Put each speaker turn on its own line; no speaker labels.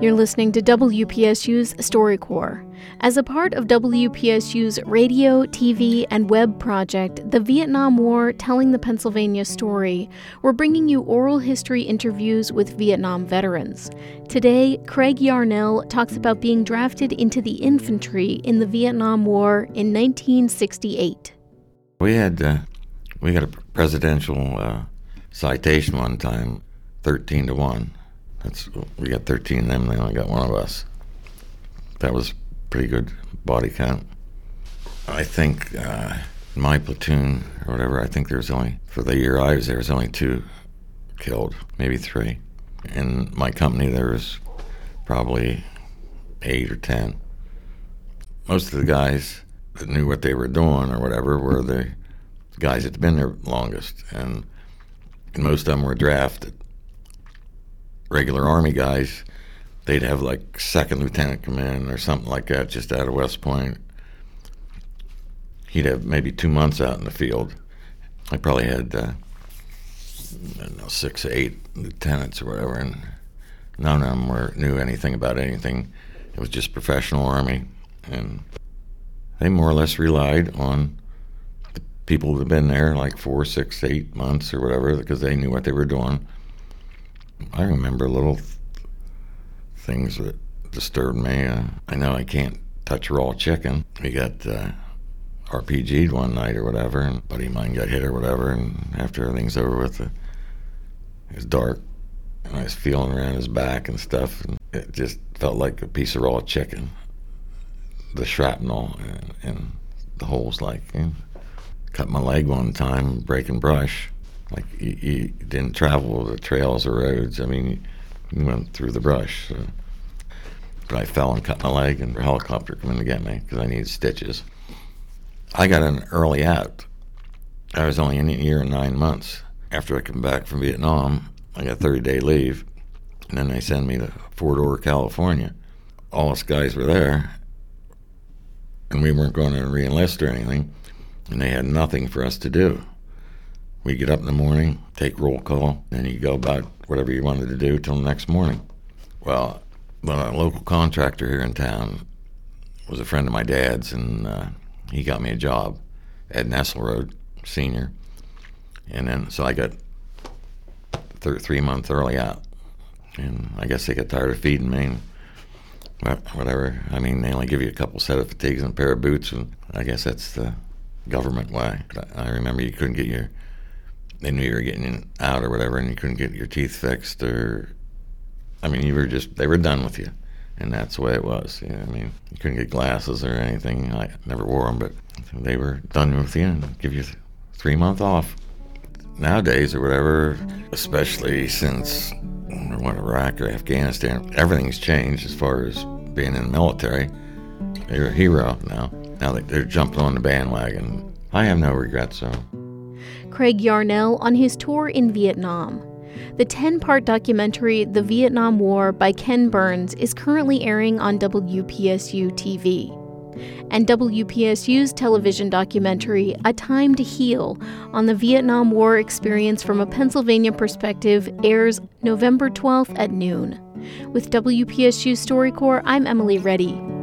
You're listening to WPSU's StoryCorps. As a part of WPSU's radio, TV, and web project, The Vietnam War Telling the Pennsylvania Story, we're bringing you oral history interviews with Vietnam veterans. Today, Craig Yarnell talks about being drafted into the infantry in the Vietnam War in 1968.
We got a presidential citation one time, 13-1. We got 13 of them, they only got one of us. That was pretty good body count. I think my platoon or whatever, I think there was only, for the year I was there was only 2 killed, maybe 3. In my company there was probably 8 or 10. Most of the guys that knew what they were doing or whatever were the guys that had been there longest, and most of them were drafted. Regular Army guys, they'd have like second lieutenant come in or something like that just out of West Point. He'd have maybe 2 months out in the field. I probably had 6 or 8 lieutenants or whatever, and none of them knew anything about anything. It was just professional Army, and they more or less relied on the people that had been there like 4, 6, 8 months or whatever, because they knew what they were doing. I remember little things that disturbed me. I know I can't touch raw chicken. We got RPG'd one night or whatever, and a buddy of mine got hit or whatever, and after everything's over with, it was dark, and I was feeling around his back and stuff, and it just felt like a piece of raw chicken. The shrapnel and the holes, cut my leg one time breaking brush. Like, you didn't travel the trails or roads. I mean, you went through the brush. But I fell and cut my leg, and a helicopter came in to get me because I needed stitches. I got an early out. I was only in a year and 9 months. After I come back from Vietnam, I got 30-day leave, and then they send me to Fort Ord, California. All us guys were there, and we weren't going to re-enlist or anything, and they had nothing for us to do. We get up in the morning, take roll call, and you go about whatever you wanted to do till the next morning. Well, a local contractor here in town was a friend of my dad's, and he got me a job at Nesselrode Senior. And then, so I got 3 months early out. And I guess they got tired of feeding me, and whatever. I mean, they only give you a couple set of fatigues and a pair of boots, and I guess that's the government way. I remember you couldn't get they knew you were getting out or whatever, and you couldn't get your teeth fixed, or, I mean, they were done with you, and that's the way it was. I mean, you couldn't get glasses or anything. I never wore them, but they were done with you and give you 3 months off. Nowadays or whatever, especially since Iraq or Afghanistan, everything's changed as far as being in the military. You're a hero now. Now they're jumping on the bandwagon. I have no regrets, so.
Craig Yarnell on his tour in Vietnam. The 10-part documentary, The Vietnam War by Ken Burns, is currently airing on WPSU TV. And WPSU's television documentary, A Time to Heal, on the Vietnam War experience from a Pennsylvania perspective, airs November 12th at noon. With WPSU StoryCorps, I'm Emily Reddy.